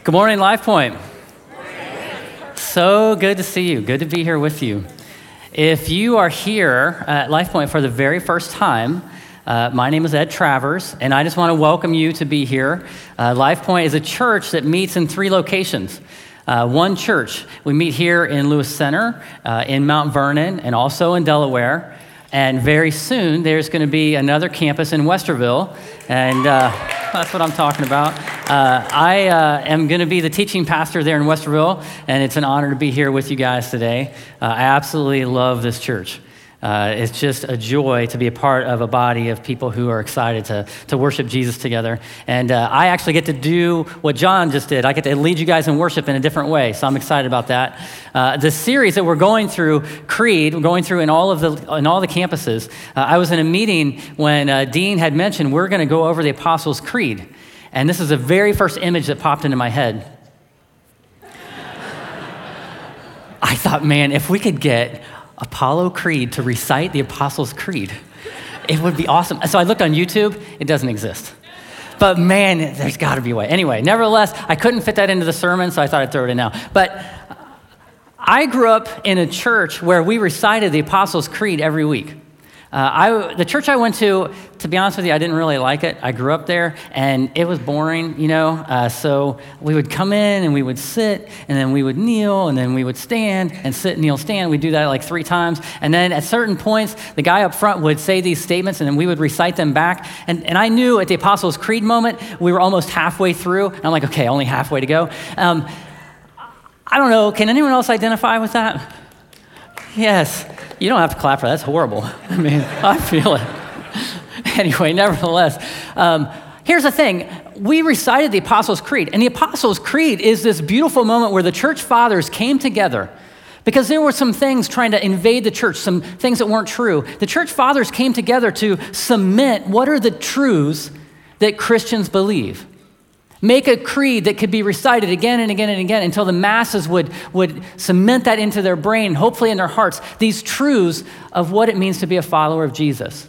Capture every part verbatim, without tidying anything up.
Good morning, Life Point. So good to see you. Good to be here with you. If you are here at Life Point for the very first time, uh, my name is Ed Travers, and I just want to welcome you to be here. Uh, Life Point is a church that meets in three locations. Uh, one church, we meet here in Lewis Center, uh, in Mount Vernon, and also in Delaware. And very soon, there's going to be another campus in Westerville, and uh, that's what I'm talking about. Uh, I uh, am going to be the teaching pastor there in Westerville, and it's an honor to be here with you guys today. Uh, I absolutely love this church. Uh, it's just a joy to be a part of a body of people who are excited to, to worship Jesus together. And uh, I actually get to do what John just did. I get to lead you guys in worship in a different way, so I'm excited about that. Uh, the series that we're going through, Creed, we're going through in all of the in all the campuses. Uh, I was in a meeting when uh, Dean had mentioned we're going to go over the Apostles' Creed. And this is the very first image that popped into my head. I thought, man, if we could get Apollo Creed to recite the Apostles' Creed, it would be awesome. So I looked on YouTube, it doesn't exist. But man, there's gotta be a way. Anyway, nevertheless, I couldn't fit that into the sermon, so I thought I'd throw it in now. But I grew up in a church where we recited the Apostles' Creed every week. Uh, I, the church I went to, to be honest with you, I didn't really like it. I grew up there, and it was boring, you know. Uh, so we would come in, and we would sit, and then we would kneel, and then we would stand, and sit, kneel, stand. We'd do that like three times. And then at certain points, the guy up front would say these statements, and then we would recite them back. And, and I knew at the Apostles' Creed moment, we were almost halfway through. And I'm like, okay, only halfway to go. Um, I don't know. Can anyone else identify with that? Yes. You don't have to clap for that. That's horrible. I mean, I feel it. Anyway, nevertheless, um, here's the thing. We recited the Apostles' Creed, and the Apostles' Creed is this beautiful moment where the church fathers came together because there were some things trying to invade the church, some things that weren't true. The church fathers came together to cement what are the truths that Christians believe. Make a creed that could be recited again and again and again until the masses would, would cement that into their brain, hopefully in their hearts, these truths of what it means to be a follower of Jesus.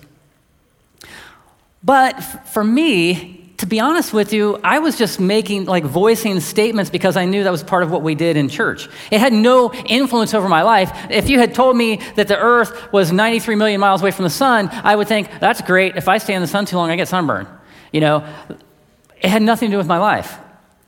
But f- for me, to be honest with you, I was just making, like voicing statements because I knew that was part of what we did in church. It had no influence over my life. If you had told me that the earth was ninety-three million miles away from the sun, I would think, that's great. If I stay in the sun too long, I get sunburn. You know, it had nothing to do with my life.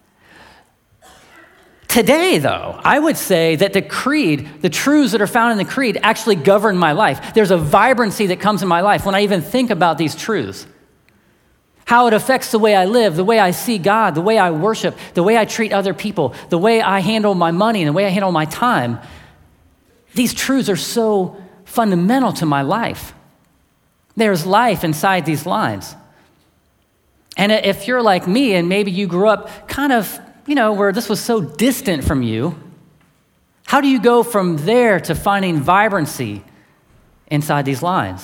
Today, though, I would say that the creed, the truths that are found in the creed actually govern my life. There's a vibrancy that comes in my life when I even think about these truths. How it affects the way I live, the way I see God, the way I worship, the way I treat other people, the way I handle my money, and the way I handle my time. These truths are so fundamental to my life. There's life inside these lines. And if you're like me and maybe you grew up kind of, you know, where this was so distant from you, how do you go from there to finding vibrancy inside these lines?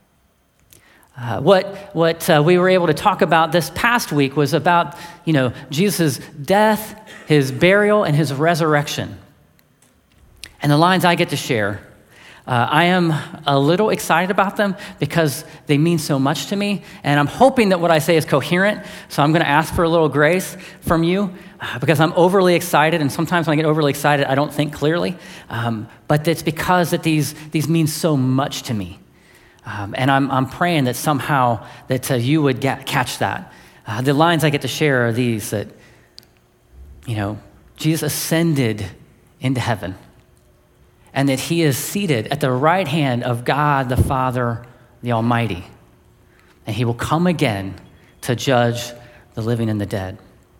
Uh, what what uh, we were able to talk about this past week was about, you know, Jesus' death, his burial, and his resurrection. And the lines I get to share, Uh, I am a little excited about them because they mean so much to me, and I'm hoping that what I say is coherent, so I'm going to ask for a little grace from you uh, because I'm overly excited, and sometimes when I get overly excited, I don't think clearly, um, but it's because that these, these mean so much to me, um, and I'm, I'm praying that somehow that uh, you would get, catch that. Uh, the lines I get to share are these, that, you know, Jesus ascended into heaven, and that he is seated at the right hand of God the Father, the Almighty. And he will come again to judge the living and the dead.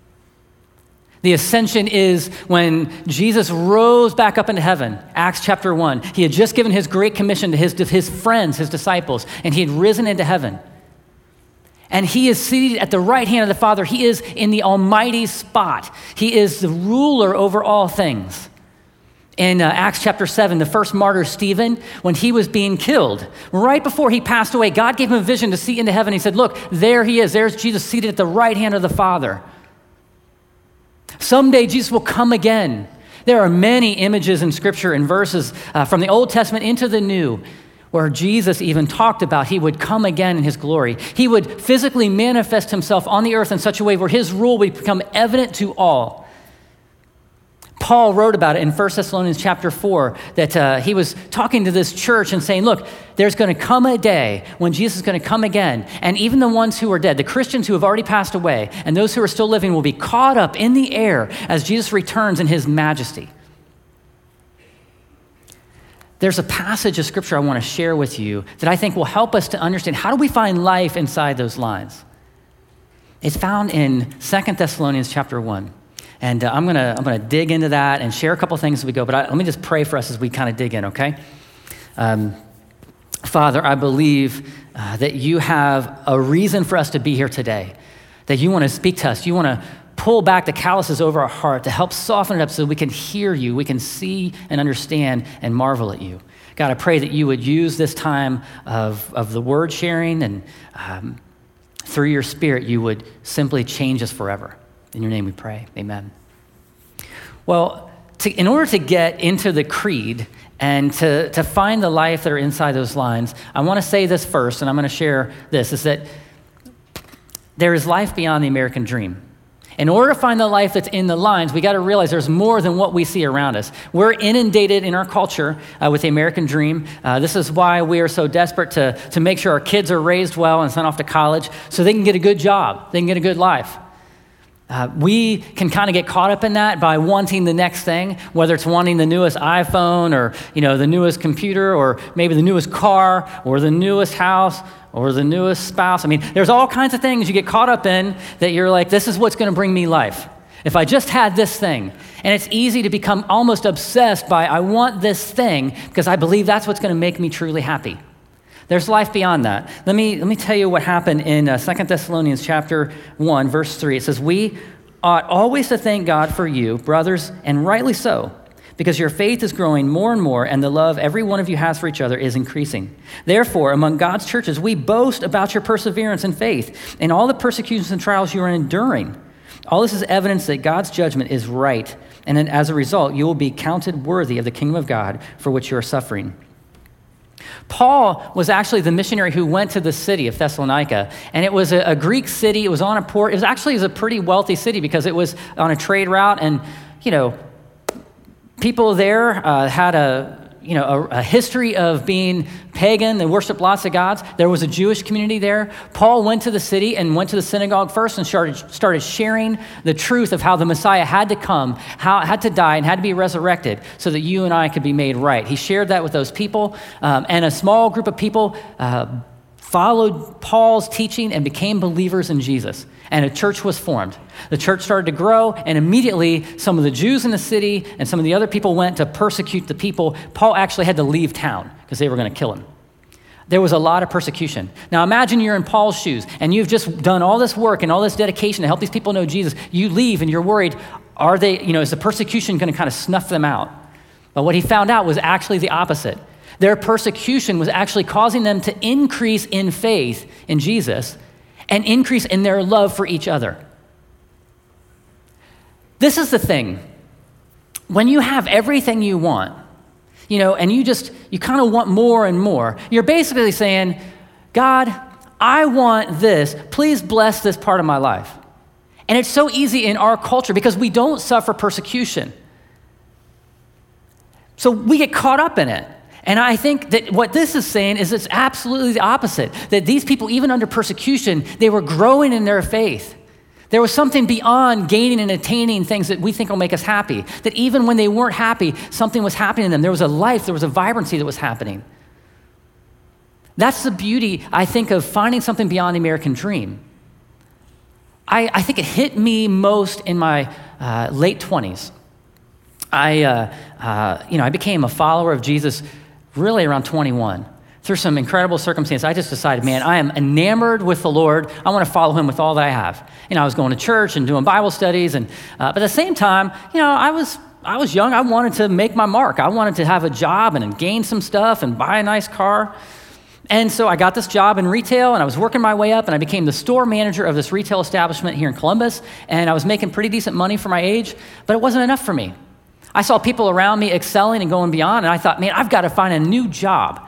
The ascension is when Jesus rose back up into heaven, Acts chapter one. He had just given his great commission to his, to his friends, his disciples, and he had risen into heaven. And he is seated at the right hand of the Father. He is in the almighty spot. He is the ruler over all things. In uh, Acts chapter seven, the first martyr, Stephen, when he was being killed, right before he passed away, God gave him a vision to see into heaven. He said, look, there he is. There's Jesus seated at the right hand of the Father. Someday Jesus will come again. There are many images in Scripture and verses uh, from the Old Testament into the New where Jesus even talked about he would come again in his glory. He would physically manifest himself on the earth in such a way where his rule would become evident to all. Paul wrote about it in First Thessalonians chapter four, that uh, he was talking to this church and saying, look, there's going to come a day when Jesus is going to come again, and even the ones who are dead, the Christians who have already passed away, and those who are still living will be caught up in the air as Jesus returns in his majesty. There's a passage of scripture I want to share with you that I think will help us to understand how do we find life inside those lines. It's found in Second Thessalonians chapter one. And uh, I'm gonna I'm gonna dig into that and share a couple things as we go, but I, let me just pray for us as we kind of dig in, okay? Um, Father, I believe uh, that you have a reason for us to be here today, that you wanna speak to us, you wanna pull back the calluses over our heart to help soften it up so we can hear you, we can see and understand and marvel at you. God, I pray that you would use this time of, of the word sharing, and um, through your Spirit, you would simply change us forever. In your name we pray, amen. Well, to, in order to get into the creed and to, to find the life that are inside those lines, I want to say this first, and I'm going to share this, is that there is life beyond the American dream. In order to find the life that's in the lines, we got to realize there's more than what we see around us. We're inundated in our culture uh, with the American dream. Uh, this is why we are so desperate to, to make sure our kids are raised well and sent off to college so they can get a good job, they can get a good life. Uh, we can kind of get caught up in that by wanting the next thing, whether it's wanting the newest iPhone or, you know, the newest computer or maybe the newest car or the newest house or the newest spouse. I mean, there's all kinds of things you get caught up in that you're like, this is what's going to bring me life. If I just had this thing. And it's easy to become almost obsessed by, I want this thing because I believe that's what's going to make me truly happy. There's life beyond that. Let me, let me tell you what happened in uh, Second Thessalonians chapter one, verse three. It says, we ought always to thank God for you, brothers, and rightly so, because your faith is growing more and more, and the love every one of you has for each other is increasing. Therefore, among God's churches, we boast about your perseverance and faith in all the persecutions and trials you are enduring. All this is evidence that God's judgment is right, and then as a result, you will be counted worthy of the kingdom of God for which you are suffering. Paul was actually the missionary who went to the city of Thessalonica, and it was a, a Greek city. It was on a port. It was actually it was a pretty wealthy city because it was on a trade route, and you know, people there uh, had a you know a, a history of being pagan. They worshiped lots of gods. There was a Jewish community there. Paul went to the city and went to the synagogue first and started started sharing the truth of how the Messiah had to come, how had to die, and had to be resurrected so that you and I could be made right. He shared that with those people, um, and a small group of people uh, followed Paul's teaching and became believers in Jesus. And a church was formed. The church started to grow, and immediately some of the Jews in the city and some of the other people went to persecute the people. Paul actually had to leave town because they were going to kill him. There was a lot of persecution. Now imagine you're in Paul's shoes, and you've just done all this work and all this dedication to help these people know Jesus. You leave, and you're worried, are they, you know, is the persecution going to kind of snuff them out? But what he found out was actually the opposite. Their persecution was actually causing them to increase in faith in Jesus and increase in their love for each other. This is the thing. When you have everything you want, you know, and you just, you kind of want more and more, you're basically saying, God, I want this. Please bless this part of my life. And it's so easy in our culture because we don't suffer persecution. So we get caught up in it. And I think that what this is saying is it's absolutely the opposite, that these people, even under persecution, they were growing in their faith. There was something beyond gaining and attaining things that we think will make us happy, that even when they weren't happy, something was happening to them. There was a life, there was a vibrancy that was happening. That's the beauty, I think, of finding something beyond the American dream. I, I think it hit me most in my uh, late twenties. I, uh, uh, you know, I became a follower of Jesus really around twenty-one. Through some incredible circumstances, I just decided, man, I am enamored with the Lord. I want to follow him with all that I have. You know, I was going to church and doing Bible studies, and uh, but at the same time, you know, I was I was young. I wanted to make my mark. I wanted to have a job and gain some stuff and buy a nice car. And so I got this job in retail, and I was working my way up, and I became the store manager of this retail establishment here in Columbus, and I was making pretty decent money for my age, but it wasn't enough for me. I saw people around me excelling and going beyond, and I thought, man, I've got to find a new job.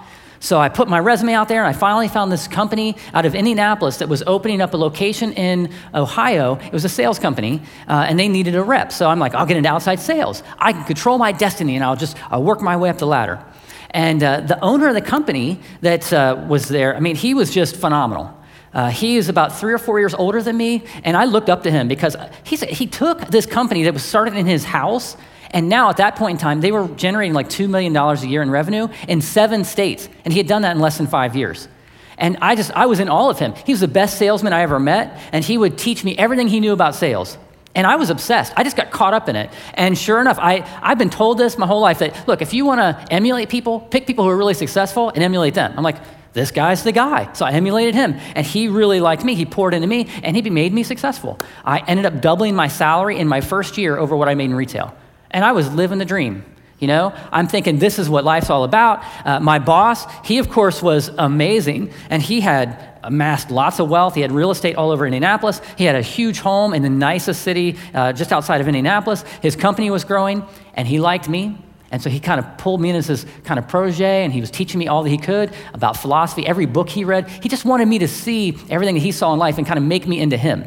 So I put my resume out there, and I finally found this company out of Indianapolis that was opening up a location in Ohio. It was a sales company, uh, and they needed a rep. So I'm like, I'll get into outside sales. I can control my destiny, and I'll just I'll work my way up the ladder. And uh, the owner of the company that uh, was there, I mean, he was just phenomenal. Uh, he is about three or four years older than me, and I looked up to him because he he took this company that was started in his house. And now at that point in time, they were generating like two million dollars a year in revenue in seven states. And he had done that in less than five years. And I just, I was in awe of him. He was the best salesman I ever met. And he would teach me everything he knew about sales. And I was obsessed. I just got caught up in it. And sure enough, I, I've been told this my whole life that, look, if you want to emulate people, pick people who are really successful and emulate them. I'm like, this guy's the guy. So I emulated him. And he really liked me. He poured into me, and he made me successful. I ended up doubling my salary in my first year over what I made in retail. And I was living the dream, you know? I'm thinking this is what life's all about. Uh, my boss, he of course was amazing, and he had amassed lots of wealth. He had real estate all over Indianapolis. He had a huge home in the nicest city uh, just outside of Indianapolis. His company was growing, and he liked me. And so he kind of pulled me in as his kind of protege, and he was teaching me all that he could about philosophy, every book he read. He just wanted me to see everything that he saw in life and kind of make me into him.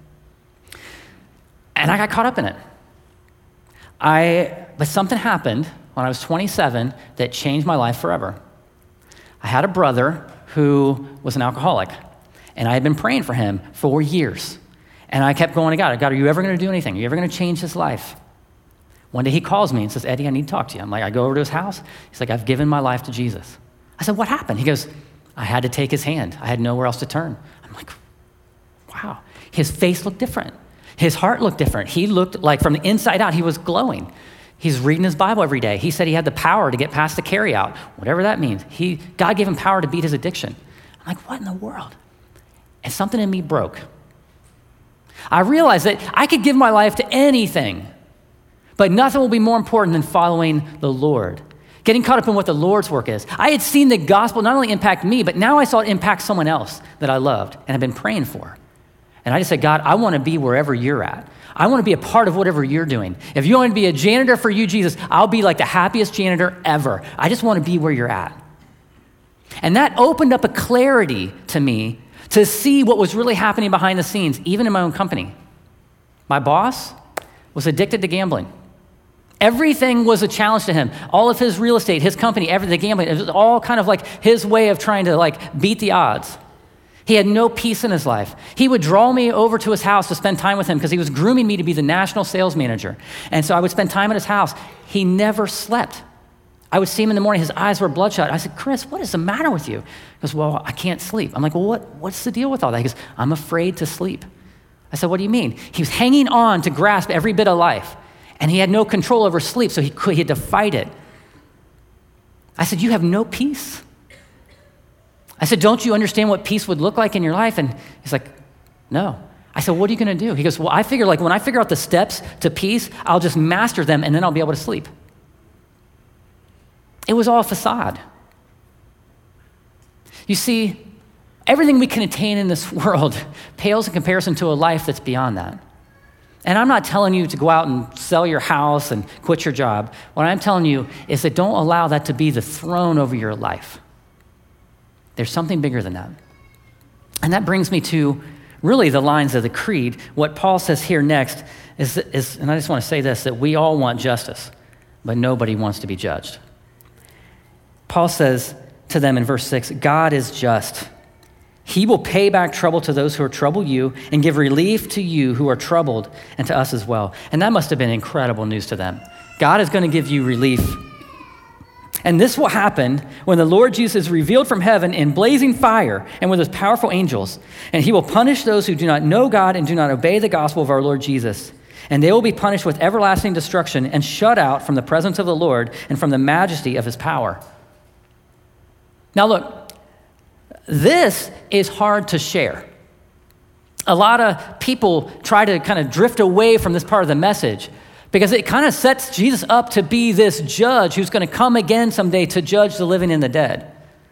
And I got caught up in it. I, but something happened when I was twenty-seven that changed my life forever. I had a brother who was an alcoholic, and I had been praying for him for years. And I kept going to God, God, are you ever going to do anything? Are you ever going to change his life? One day he calls me and says, Eddie, I need to talk to you. I'm like, I go over to his house. He's like, I've given my life to Jesus. I said, what happened? He goes, I had to take his hand. I had nowhere else to turn. I'm like, wow. His face looked different. His heart looked different. He looked like from the inside out, he was glowing. He's reading his Bible every day. He said he had the power to get past the carry out, whatever that means. He, God gave him power to beat his addiction. I'm like, what in the world? And something in me broke. I realized that I could give my life to anything, but nothing will be more important than following the Lord, getting caught up in what the Lord's work is. I had seen the gospel not only impact me, but now I saw it impact someone else that I loved and had been praying for. And I just said, God, I want to be wherever you're at. I want to be a part of whatever you're doing. If you want to be a janitor for you, Jesus, I'll be like the happiest janitor ever. I just want to be where you're at. And that opened up a clarity to me to see what was really happening behind the scenes, even in my own company. My boss was addicted to gambling. Everything was a challenge to him. All of his real estate, his company, everything, the gambling, it was all kind of like his way of trying to like beat the odds. He had no peace in his life. He would draw me over to his house to spend time with him because he was grooming me to be the national sales manager. And so I would spend time at his house. He never slept. I would see him in the morning, his eyes were bloodshot. I said, Chris, what is the matter with you? He goes, well, I can't sleep. I'm like, well, what, what's the deal with all that? He goes, I'm afraid to sleep. I said, what do you mean? He was hanging on to grasp every bit of life, and he had no control over sleep, so he, could, he had to fight it. I said, you have no peace? I said, don't you understand what peace would look like in your life? And he's like, no. I said, what are you going to do? He goes, well, I figure like when I figure out the steps to peace, I'll just master them, and then I'll be able to sleep. It was all a facade. You see, everything we can attain in this world pales in comparison to a life that's beyond that. And I'm not telling you to go out and sell your house and quit your job. What I'm telling you is that don't allow that to be the throne over your life. There's something bigger than that. And that brings me to really the lines of the creed. What Paul says here next is, is, and I just want to say this, that we all want justice, but nobody wants to be judged. Paul says to them in verse six, God is just. He will pay back trouble to those who are troubled you and give relief to you who are troubled and to us as well. And that must have been incredible news to them. God is going to give you relief. And this will happen when the Lord Jesus is revealed from heaven in blazing fire and with his powerful angels. And he will punish those who do not know God and do not obey the gospel of our Lord Jesus. And they will be punished with everlasting destruction and shut out from the presence of the Lord and from the majesty of his power. Now look, this is hard to share. A lot of people try to kind of drift away from this part of the message because it kind of sets Jesus up to be this judge who's going to come again someday to judge the living and the dead.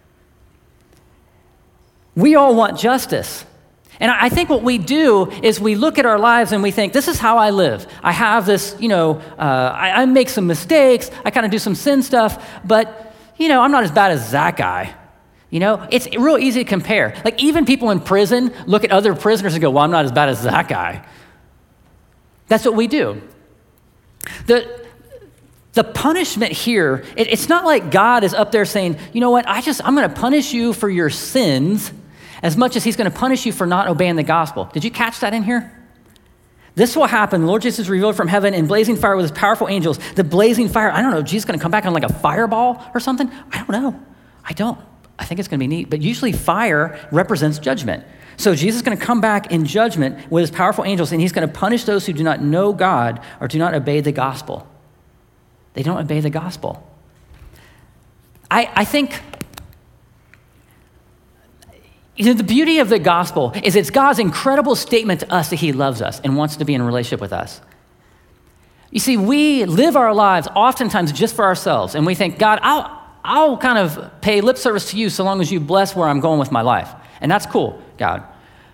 We all want justice. And I think what we do is we look at our lives and we think, this is how I live. I have this, you know, uh, I, I make some mistakes. I kind of do some sin stuff, but, you know, I'm not as bad as that guy. You know, it's real easy to compare. Like even people in prison look at other prisoners and go, well, I'm not as bad as that guy. That's what we do. The, the punishment here, it, it's not like God is up there saying, you know what, I just, I'm going to punish you for your sins as much as he's going to punish you for not obeying the gospel. Did you catch that in here? This will happen. The Lord Jesus revealed from heaven in blazing fire with his powerful angels. The blazing fire, I don't know, Jesus is going to come back on like a fireball or something? I don't know. I don't. I think it's going to be neat. But usually fire represents judgment. So Jesus is going to come back in judgment with his powerful angels, and he's going to punish those who do not know God or do not obey the gospel. They don't obey the gospel. I, I think, you know, the beauty of the gospel is it's God's incredible statement to us that he loves us and wants to be in a relationship with us. You see, we live our lives oftentimes just for ourselves, and we think, God, I'll, I'll kind of pay lip service to you so long as you bless where I'm going with my life. And that's cool, God.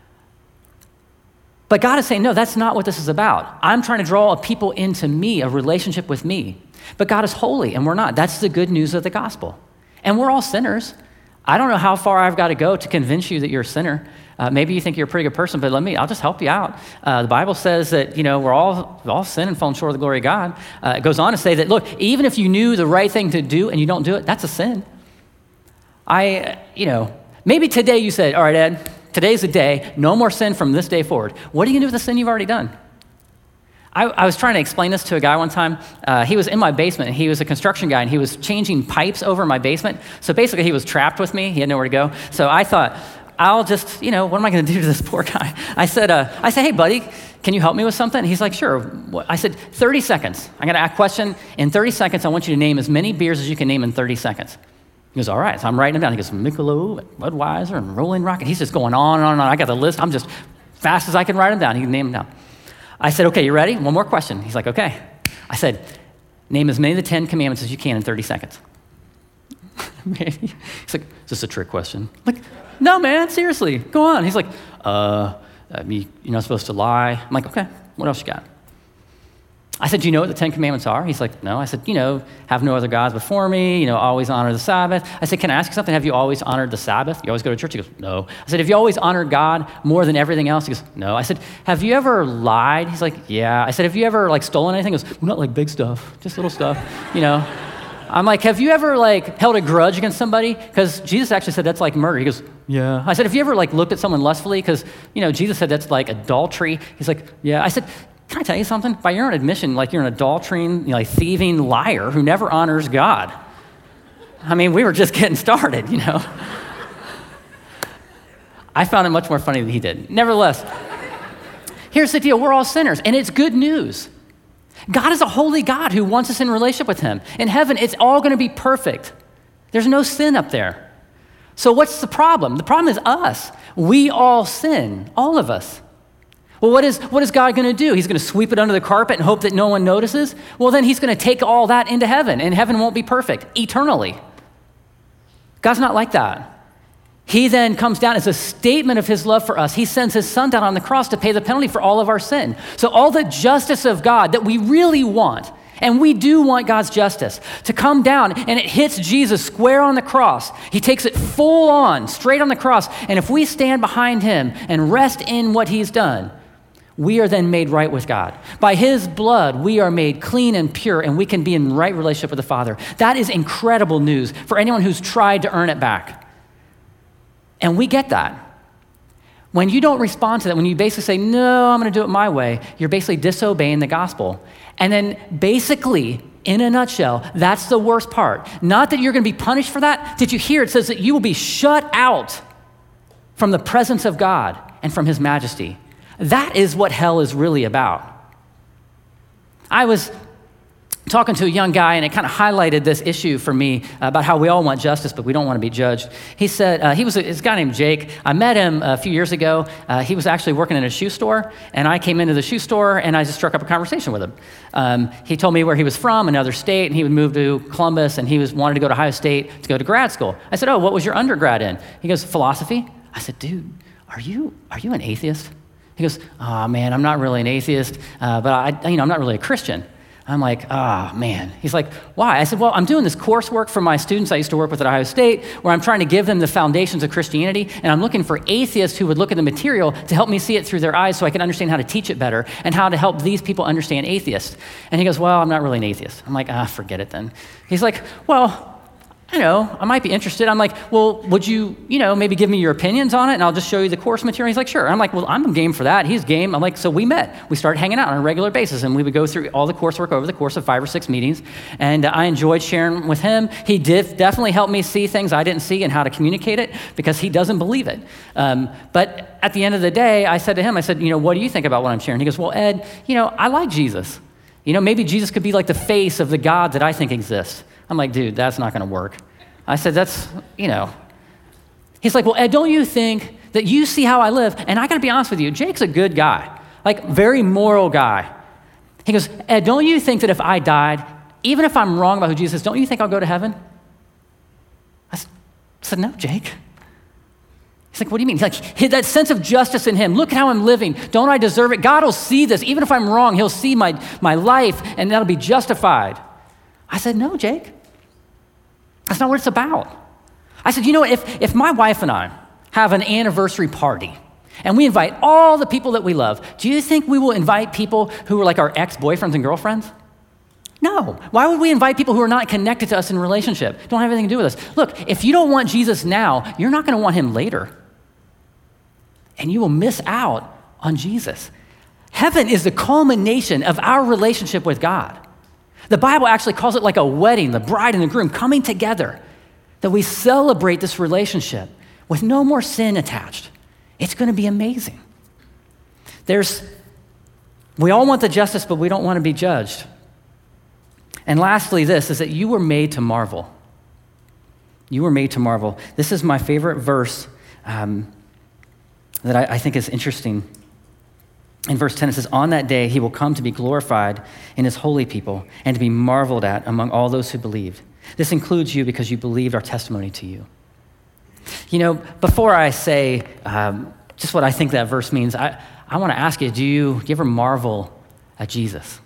But God is saying, no, that's not what this is about. I'm trying to draw people into me, a relationship with me. But God is holy, and we're not. That's the good news of the gospel. And we're all sinners. I don't know how far I've got to go to convince you that you're a sinner. Uh, maybe you think you're a pretty good person, but let me, I'll just help you out. Uh, the Bible says that, you know, we're all, we all sin and fallen short of the glory of God. Uh, it goes on to say that, look, even if you knew the right thing to do and you don't do it, that's a sin. I, you know, maybe today you said, all right, Ed, today's the day, no more sin from this day forward. What are you going to do with the sin you've already done? I, I was trying to explain this to a guy one time. Uh, he was in my basement. He was a construction guy, and he was changing pipes over my basement. So basically, he was trapped with me. He had nowhere to go. So I thought, I'll just, you know, what am I going to do to this poor guy? I said, uh, I said, hey, buddy, can you help me with something? He's like, sure. I said, thirty seconds. I'm going to ask a question. In thirty seconds, I want you to name as many beers as you can name in thirty seconds. He goes, all right. So I'm writing them down. He goes, Michelob, Budweiser, and Rolling Rock. And he's just going on and on and on. I got the list. I'm just fast as I can write them down. He can name them down. I said, okay, you ready? One more question. He's like, okay. I said, name as many of the Ten Commandments as you can in thirty seconds. He's like, is this a trick question? I'm like, no, man, seriously, go on. He's like, uh, I mean, you're not supposed to lie. I'm like, okay, what else you got? I said, do you know what the Ten Commandments are? He's like, no. I said, you know, have no other gods before me, you know, always honor the Sabbath. I said, can I ask you something? Have you always honored the Sabbath? You always go to church? He goes, no. I said, have you always honored God more than everything else? He goes, no. I said, have you ever lied? He's like, yeah. I said, have you ever like stolen anything? He goes, well, not like big stuff, just little stuff, you know. I'm like, have you ever like held a grudge against somebody? Because Jesus actually said that's like murder. He goes, yeah. I said, have you ever like looked at someone lustfully? Because, you know, Jesus said that's like adultery. He's like, yeah. I said, can I tell you something? By your own admission, like you're an adultering, you know, like thieving liar who never honors God. I mean, we were just getting started, you know. I found it much more funny than he did. Nevertheless, here's the deal. We're all sinners, and it's good news. God is a holy God who wants us in relationship with him. In heaven, it's all going to be perfect. There's no sin up there. So what's the problem? The problem is us. We all sin, all of us. Well, what is, what is God going to do? He's going to sweep it under the carpet and hope that no one notices? Well, then he's going to take all that into heaven, and heaven won't be perfect eternally. God's not like that. He then comes down as a statement of his love for us. He sends his son down on the cross to pay the penalty for all of our sin. So all the justice of God that we really want, and we do want God's justice, to come down, and it hits Jesus square on the cross. He takes it full on, straight on the cross. And if we stand behind him and rest in what he's done, we are then made right with God. By his blood, we are made clean and pure, and we can be in right relationship with the Father. That is incredible news for anyone who's tried to earn it back. And we get that. When you don't respond to that, when you basically say, no, I'm going to do it my way, you're basically disobeying the gospel. And then basically, in a nutshell, that's the worst part. Not that you're going to be punished for that. Did you hear? It says that you will be shut out from the presence of God and from his majesty. That is what hell is really about. I was talking to a young guy, and it kind of highlighted this issue for me about how we all want justice, but we don't want to be judged. He said, uh, he was a, this guy named Jake. I met him a few years ago. Uh, he was actually working in a shoe store, and I came into the shoe store, and I just struck up a conversation with him. Um, he told me where he was from, another state, and he would move to Columbus, and he was wanted to go to Ohio State to go to grad school. I said, oh, what was your undergrad in? He goes, philosophy. I said, dude, are you are you an atheist? He goes, oh, man, I'm not really an atheist, uh, but I, you know, I'm not really a Christian. I'm like, ah, oh, man. He's like, why? I said, well, I'm doing this coursework for my students I used to work with at Ohio State, where I'm trying to give them the foundations of Christianity, and I'm looking for atheists who would look at the material to help me see it through their eyes so I can understand how to teach it better and how to help these people understand atheists. And he goes, well, I'm not really an atheist. I'm like, ah, forget it then. He's like, well, I know, I might be interested. I'm like, well, would you, you know, maybe give me your opinions on it and I'll just show you the course material? He's like, sure. I'm like, well, I'm game for that. He's game. I'm like, so we met. We started hanging out on a regular basis and we would go through all the coursework over the course of five or six meetings. And uh, I enjoyed sharing with him. He did definitely help me see things I didn't see and how to communicate it because he doesn't believe it. Um, but at the end of the day, I said to him, I said, you know, what do you think about what I'm sharing? He goes, well, Ed, you know, I like Jesus. You know, maybe Jesus could be like the face of the God that I think exists. I'm like, dude, that's not going to work. I said, that's, you know. He's like, well, Ed, don't you think that you see how I live? And I got to be honest with you, Jake's a good guy, like very moral guy. He goes, Ed, don't you think that if I died, even if I'm wrong about who Jesus is, don't you think I'll go to heaven? I said, no, Jake. He's like, what do you mean? He's like, that sense of justice in him. Look at how I'm living. Don't I deserve it? God will see this. Even if I'm wrong, he'll see my, my life and that'll be justified. I said, no, Jake. That's not what it's about. I said, you know what, if, if my wife and I have an anniversary party and we invite all the people that we love, do you think we will invite people who are like our ex-boyfriends and girlfriends? No. Why would we invite people who are not connected to us in a relationship? Don't have anything to do with us. Look, if you don't want Jesus now, you're not going to want him later. And you will miss out on Jesus. Heaven is the culmination of our relationship with God. The Bible actually calls it like a wedding, the bride and the groom coming together, that we celebrate this relationship with no more sin attached. It's going to be amazing. There's, we all want the justice, but we don't want to be judged. And lastly, this is that you were made to marvel. You were made to marvel. This is my favorite verse um, that I, I think is interesting. In verse ten, it says, on that day, he will come to be glorified in his holy people and to be marveled at among all those who believed. This includes you because you believed our testimony to you. You know, before I say um, just what I think that verse means, I, I want to ask you, do you, do you ever marvel at Jesus?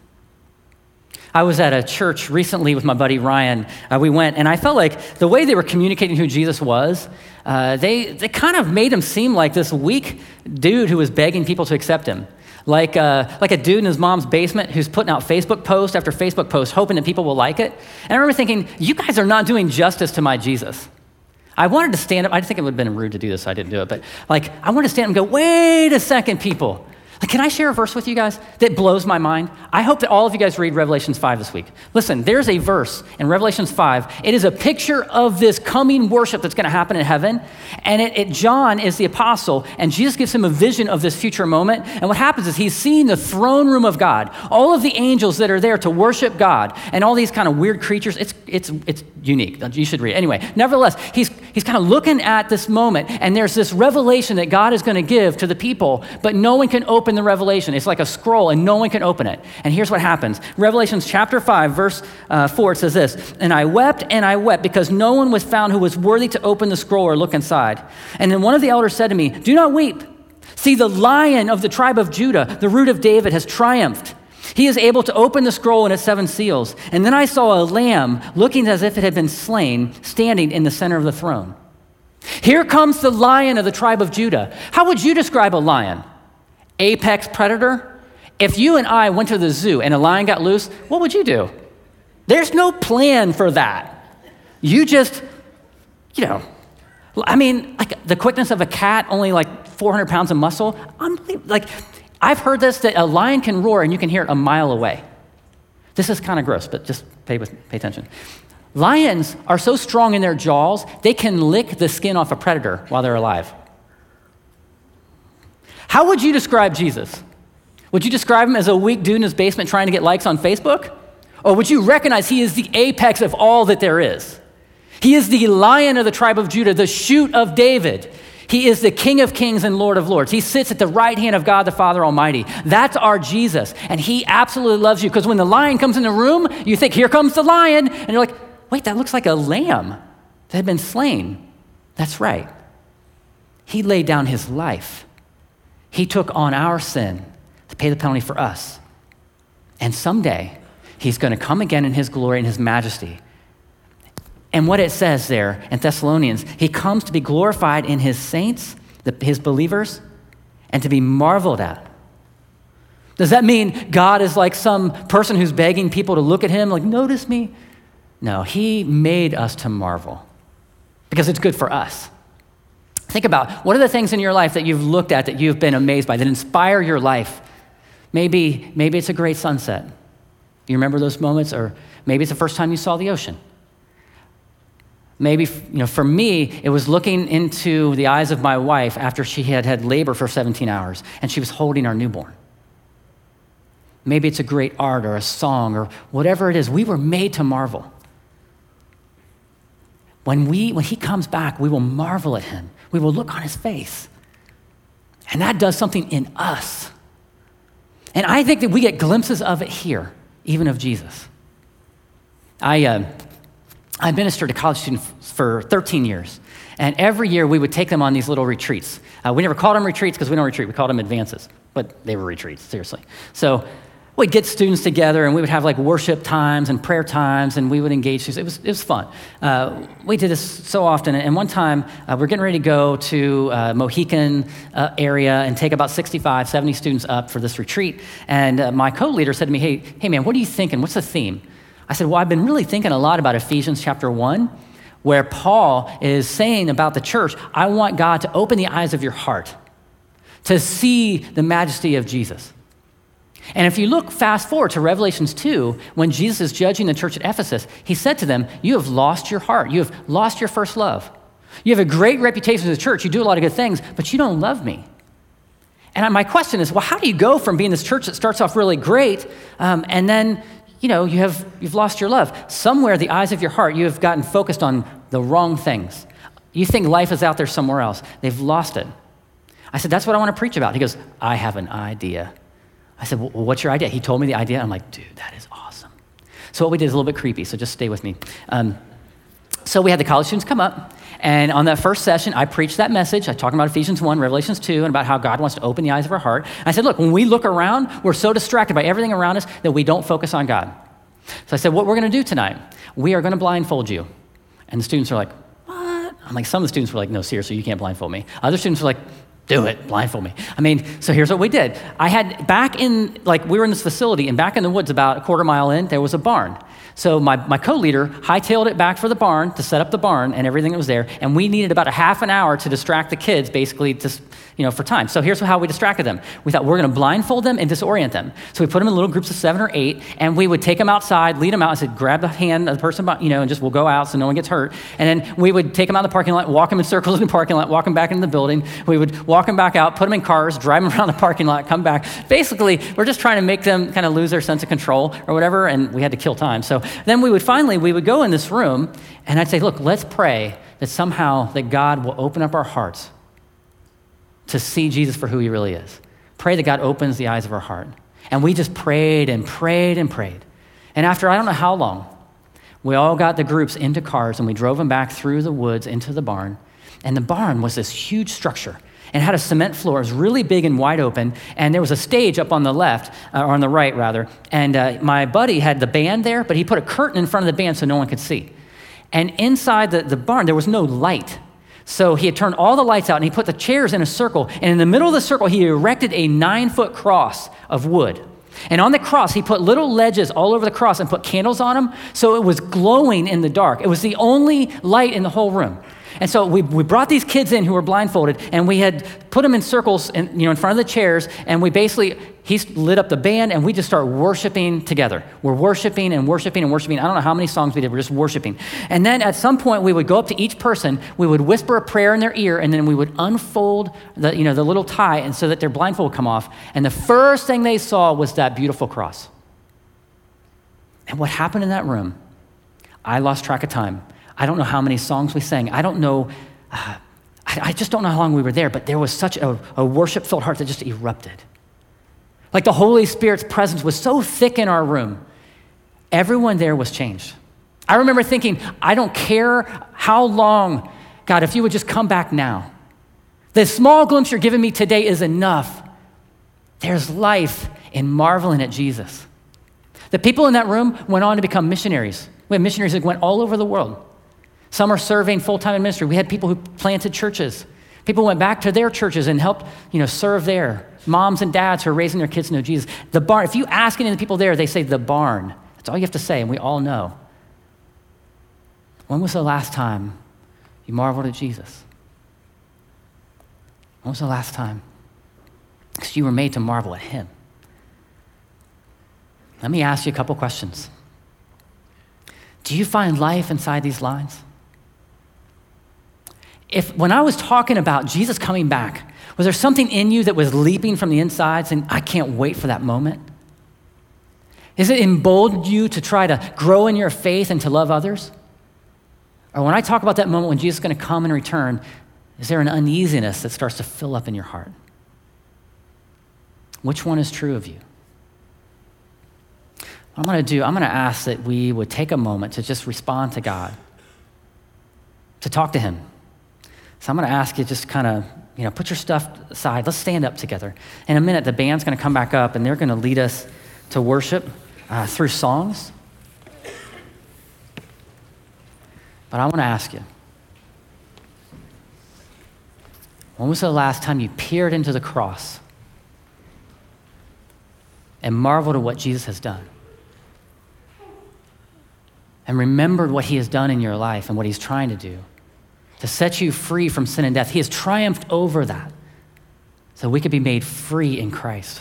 I was at a church recently with my buddy Ryan. Uh, we went, and I felt like the way they were communicating who Jesus was, uh, they, they kind of made him seem like this weak dude who was begging people to accept him. Like, uh, like a dude in his mom's basement who's putting out Facebook post after Facebook post, hoping that people will like it. And I remember thinking, you guys are not doing justice to my Jesus. I wanted to stand up. I think it would have been rude to do this, so I didn't do it. But like, I wanted to stand up and go, wait a second, people. Like, can I share a verse with you guys that blows my mind? I hope that all of you guys read Revelations five this week. Listen, there's a verse in Revelations five. It is a picture of this coming worship that's going to happen in heaven. And it, it, John is the apostle, and Jesus gives him a vision of this future moment. And what happens is he's seeing the throne room of God, all of the angels that are there to worship God, and all these kind of weird creatures. It's, it's, it's unique. You should read it. Anyway, nevertheless, he's, he's kind of looking at this moment, and there's this revelation that God is going to give to the people, but no one can open the revelation. It's like a scroll and no one can open it. And here's what happens. Revelations chapter five, verse uh, four, it says this, and I wept and I wept because no one was found who was worthy to open the scroll or look inside. And then one of the elders said to me, do not weep. See, the Lion of the tribe of Judah, the root of David, has triumphed. He is able to open the scroll and its seven seals. And then I saw a lamb looking as if it had been slain, standing in the center of the throne. Here comes the Lion of the tribe of Judah. How would you describe a lion? Apex predator? If you and I went to the zoo and a lion got loose, what would you do? There's no plan for that. You just, you know, I mean, like the quickness of a cat, only like four hundred pounds of muscle. Unbelievable. Like, I've heard this, that a lion can roar and you can hear it a mile away. This is kind of gross, but just pay, with, pay attention. Lions are so strong in their jaws, they can lick the skin off a predator while they're alive. How would you describe Jesus? Would you describe him as a weak dude in his basement trying to get likes on Facebook? Or would you recognize he is the apex of all that there is? He is the Lion of the tribe of Judah, the shoot of David. He is the King of kings and Lord of lords. He sits at the right hand of God the Father Almighty. That's our Jesus. And he absolutely loves you, because when the lion comes in the room, you think, here comes the lion. And you're like, wait, that looks like a lamb that had been slain. That's right. He laid down his life. He took on our sin to pay the penalty for us. And someday, he's going to come again in his glory and his majesty. And what it says there in Thessalonians, he comes to be glorified in his saints, the, his believers, and to be marveled at. Does that mean God is like some person who's begging people to look at him, like, notice me? No, he made us to marvel because it's good for us. Think about, what are the things in your life that you've looked at that you've been amazed by, that inspire your life? Maybe, maybe it's a great sunset. You remember those moments? Or maybe it's the first time you saw the ocean. Maybe, you know, for me, it was looking into the eyes of my wife after she had had labor for seventeen hours and she was holding our newborn. Maybe it's a great art or a song or whatever it is. We were made to marvel. When we, when he comes back, we will marvel at him. We will look on his face. And that does something in us. And I think that we get glimpses of it here, even of Jesus. I, uh, I ministered to college students for thirteen years. And every year we would take them on these little retreats. Uh, we never called them retreats because we don't retreat. We called them advances. But they were retreats, seriously. So we'd get students together and we would have like worship times and prayer times and we would engage students. It was, it was fun. Uh, we did this so often. And one time uh, we're getting ready to go to uh, Mohican uh, area and take about sixty-five, seventy students up for this retreat. And uh, my co-leader said to me, hey, hey man, what are you thinking? What's the theme? I said, well, I've been really thinking a lot about Ephesians chapter one, where Paul is saying about the church, I want God to open the eyes of your heart to see the majesty of Jesus. And if you look fast forward to Revelations two, when Jesus is judging the church at Ephesus, he said to them, you have lost your heart. You have lost your first love. You have a great reputation as a church. You do a lot of good things, but you don't love me. And my question is, well, how do you go from being this church that starts off really great, um, and then, you know, you have, you've lost your love? Somewhere, the eyes of your heart, you have gotten focused on the wrong things. You think life is out there somewhere else. They've lost it. I said, that's what I want to preach about. He goes, I have an idea. I said, well, what's your idea? He told me the idea. I'm like, dude, that is awesome. So what we did is a little bit creepy, so just stay with me. Um, so we had the college students come up, and on that first session, I preached that message. I talked about Ephesians one, Revelations two, and about how God wants to open the eyes of our heart. I said, look, when we look around, we're so distracted by everything around us that we don't focus on God. So I said, what we're going to do tonight, we are going to blindfold you. And the students are like, what? I'm like, some of the students were like, no, seriously, you can't blindfold me. Other students were like, do it, blindfold me. I mean, so here's what we did. I had back in, like we were in this facility, and back in the woods about a quarter mile in, there was a barn. So my, my co-leader hightailed it back for the barn to set up the barn and everything that was there. And we needed about a half an hour to distract the kids, basically, to, you know, for time. So here's how we distracted them. We thought we're going to blindfold them and disorient them. So we put them in little groups of seven or eight, and we would take them outside, lead them out, and said, grab the hand of the person, you know, and just we'll go out so no one gets hurt. And then we would take them out of the parking lot, walk them in circles in the parking lot, walk them back into the building. We would walk them back out, put them in cars, drive them around the parking lot, come back. Basically, we're just trying to make them kind of lose their sense of control or whatever, and we had to kill time. So then we would finally, we would go in this room, and I'd say, look, let's pray that somehow that God will open up our hearts to see Jesus for who he really is. Pray that God opens the eyes of our heart. And we just prayed and prayed and prayed. And after I don't know how long, we all got the groups into cars, and we drove them back through the woods into the barn. And the barn was this huge structure and had a cement floor. It was really big and wide open, and there was a stage up on the left, uh, or on the right, rather, and uh, my buddy had the band there, but he put a curtain in front of the band so no one could see. And inside the, the barn, there was no light. So he had turned all the lights out, and he put the chairs in a circle, and in the middle of the circle, he erected a nine-foot cross of wood. And on the cross, he put little ledges all over the cross and put candles on them, so it was glowing in the dark. It was the only light in the whole room. And so we, we brought these kids in who were blindfolded, and we had put them in circles in, you know, in front of the chairs, and we basically, he lit up the band, and we just start worshiping together. We're worshiping and worshiping and worshiping. I don't know how many songs we did, we're just worshiping. And then at some point, we would go up to each person, we would whisper a prayer in their ear, and then we would unfold the, you know, the little tie, and so that their blindfold would come off. And the first thing they saw was that beautiful cross. And what happened in that room, I lost track of time. I don't know how many songs we sang. I don't know, uh, I, I just don't know how long we were there, but there was such a, a worship-filled heart that just erupted. Like the Holy Spirit's presence was so thick in our room. Everyone there was changed. I remember thinking, I don't care how long, God, if you would just come back now. The small glimpse you're giving me today is enough. There's life in marveling at Jesus. The people in that room went on to become missionaries. We had missionaries that went all over the world. Some are serving full-time in ministry. We had people who planted churches. People went back to their churches and helped, you know, serve there. Moms and dads who are raising their kids to know Jesus. The barn, if you ask any of the people there, they say the barn. That's all you have to say, and we all know. When was the last time you marveled at Jesus? When was the last time? Because you were made to marvel at him. Let me ask you a couple questions. Do you find life inside these lines? If when I was talking about Jesus coming back, was there something in you that was leaping from the inside saying, I can't wait for that moment? Is it emboldened you to try to grow in your faith and to love others? Or when I talk about that moment when Jesus is going to come and return, is there an uneasiness that starts to fill up in your heart? Which one is true of you? What I'm going to do, I'm going to ask that we would take a moment to just respond to God, to talk to him. So I'm going to ask you just kind of, you know, put your stuff aside. Let's stand up together. In a minute, the band's going to come back up, and they're going to lead us to worship uh, through songs. But I want to ask you, when was the last time you peered into the cross and marveled at what Jesus has done? And remembered what he has done in your life and what he's trying to do to set you free from sin and death. He has triumphed over that so we could be made free in Christ.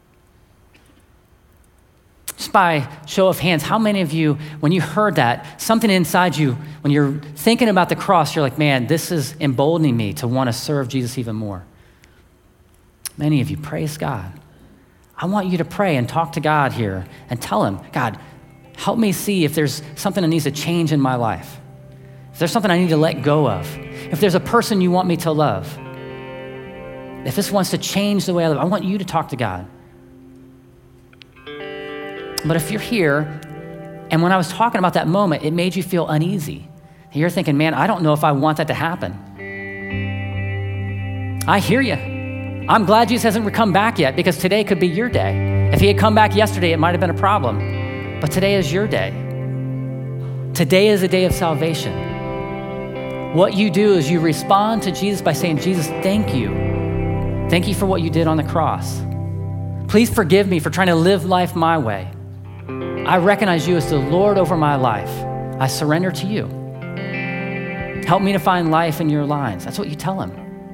Just by show of hands, how many of you, when you heard that, something inside you, when you're thinking about the cross, you're like, man, this is emboldening me to want to serve Jesus even more? Many of you, praise God. I want you to pray and talk to God here and tell him, God, help me see if there's something that needs to change in my life. If there's something I need to let go of. If there's a person you want me to love. If this wants to change the way I live, I want you to talk to God. But if you're here, and when I was talking about that moment, it made you feel uneasy. And you're thinking, man, I don't know if I want that to happen. I hear you. I'm glad Jesus hasn't come back yet, because today could be your day. If he had come back yesterday, it might have been a problem. But today is your day. Today is a day of salvation. What you do is you respond to Jesus by saying, Jesus, thank you. Thank you for what you did on the cross. Please forgive me for trying to live life my way. I recognize you as the Lord over my life. I surrender to you. Help me to find life in your lines. That's what you tell him.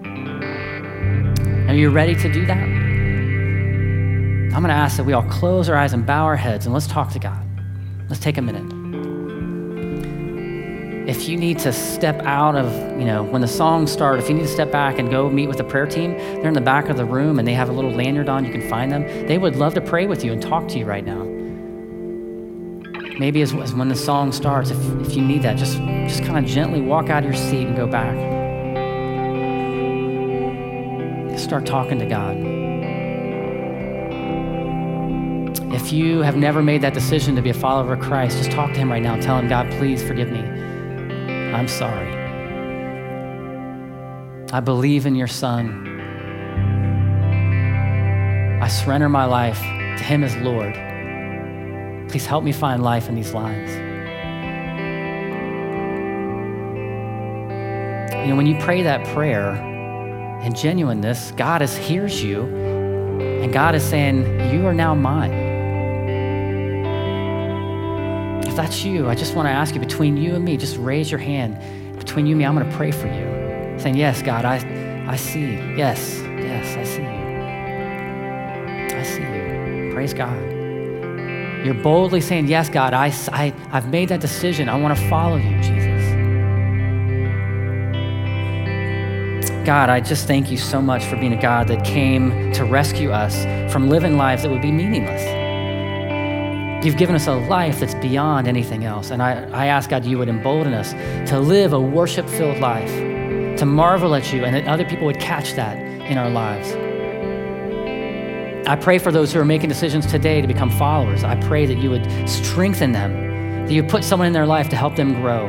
Are you ready to do that? I'm going to ask that we all close our eyes and bow our heads, and let's talk to God. Let's take a minute. If you need to step out of, you know, when the songs start, if you need to step back and go meet with the prayer team, they're in the back of the room and they have a little lanyard on, you can find them. They would love to pray with you and talk to you right now. Maybe as, as when the song starts, if, if you need that, just, just kind of gently walk out of your seat and go back. Start talking to God. If you have never made that decision to be a follower of Christ, just talk to him right now and tell him, God, please forgive me. I'm sorry. I believe in your Son. I surrender my life to him as Lord. Please help me find life in these lines. You know, when you pray that prayer in genuineness, God is, hears you, and God is saying, you are now mine. If that's you, I just want to ask you, between you and me, just raise your hand. Between you and me, I'm going to pray for you. Saying, yes, God, I, I see you. Yes, yes, I see you. I see you. Praise God. You're boldly saying, yes, God, I, I, I've made that decision. I want to follow you, Jesus. God, I just thank you so much for being a God that came to rescue us from living lives that would be meaningless. You've given us a life that's beyond anything else. And I, I ask, God, you would embolden us to live a worship-filled life, to marvel at you, and that other people would catch that in our lives. I pray for those who are making decisions today to become followers. I pray that you would strengthen them, that you put someone in their life to help them grow.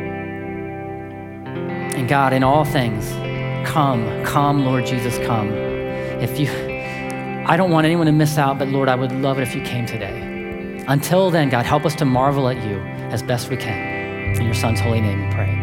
And God, in all things, come, come, Lord Jesus, come. If you, I don't want anyone to miss out, but Lord, I would love it if you came today. Until then, God, help us to marvel at you as best we can. In your son's holy name we pray.